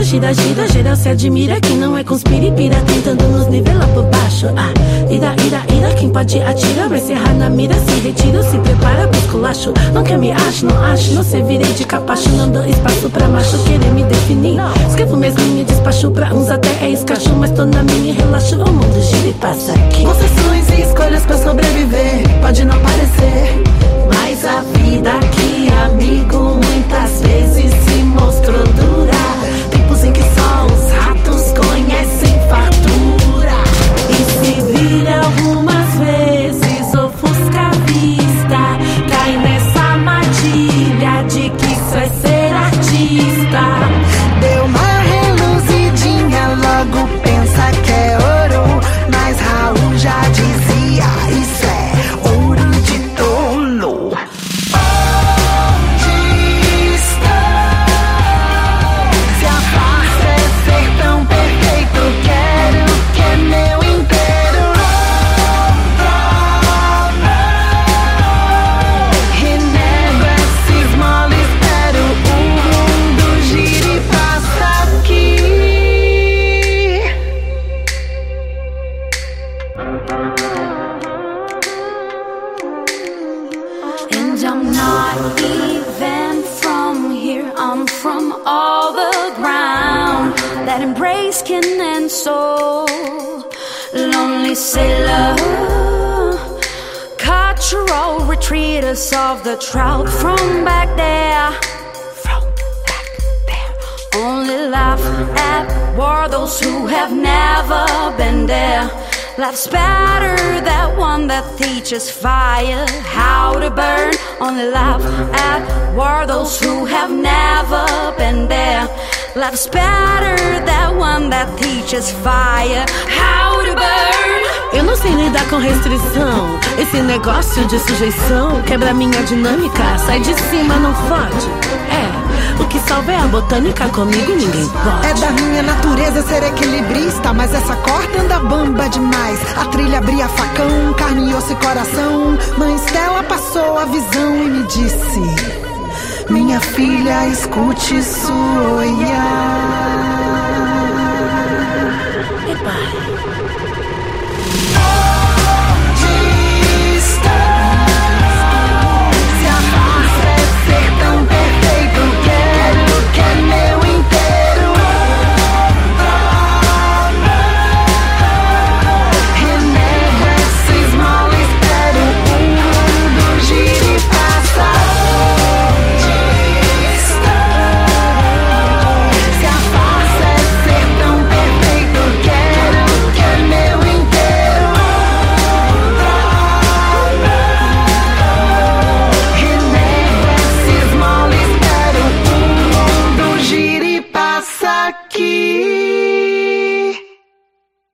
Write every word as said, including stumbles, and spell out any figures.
gira, gira, geral se admira. Quem não é conspiripira, tentando nos nivelar por baixo. Ah, ira, ira, ira, quem pode atira, vai se errar na mira, se retira, se prepara pro esculacho. Não quer me acho, não acho, não se virei de capacho. Não dou espaço pra macho querer me definir. Escrevo minhas linhas, despacho pra uns até é escacho, mas tô na minha, relaxo, o mundo gira e passa aqui. Concessões e escolhas pra sobreviver, pode não parecer, mas a vida aqui, amigo, muitas vezes se mostrou dura. Tempos em que só os ratos conhecem fartura. E se vira algumas vezes, ofusca a vista, cai nessa armadilha de que isso é ser artista. Deu uma reluzidinha, logo pensa que é ouro, mas Raul já dizia, isso é ouro de tolo. Onde estou? Se a farsa é ser tão perfeito, quero que é meu inteiro. Renego essa esmola, espero o mundo gire e passa aqui. And I'm not even from here, I'm from all the ground that embrace skin and soul. Lonely sailor, cultural retreaters of the trout from back there. From back there. Only laugh at war those who have never been there. Life's better, that one that teaches fire how to burn. Only laugh at war those who have never been there. Life's better, that one that teaches fire how to burn. Eu não sei lidar com restrição, esse negócio de sujeição quebra minha dinâmica, sai de cima, não fode. É, o que salva é a botânica, comigo ninguém pode. É da minha natureza ser equilibrista, mas essa corda anda bamba demais. A trilha abria facão, carne, osso e coração. Mãe Estela passou a visão e me disse: minha filha, escute isso olhar. Repare. Oh!